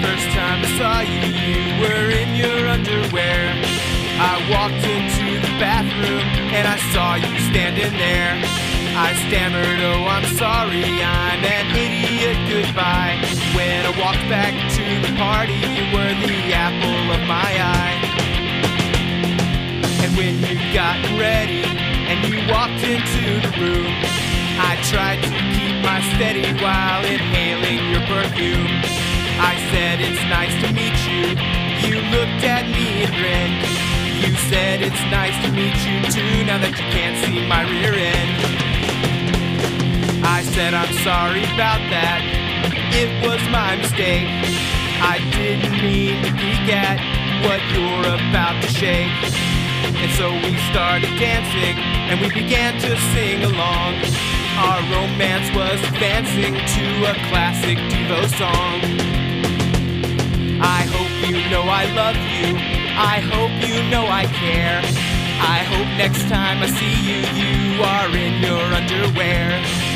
first time I saw you, you were in your underwear. I walked into the bathroom and I saw you standing there. I stammered, oh I'm sorry, I'm an idiot, goodbye. When I walked back to the party, you were the apple of my eye. And when you got ready and you walked into the room, I tried to keep my steady while inhaling your perfume. I said it's nice to meet you. You looked at me and grinned. You said it's nice to meet you too, now that you can't see my rear end. I said I'm sorry about that, it was my mistake. I didn't mean to geek at what you're about to shake. And so we started dancing and we began to sing along. Our romance was advancing to a classic Devo song. I hope you know I love you, I hope you know I care. I hope next time I see you, you are in your underwear.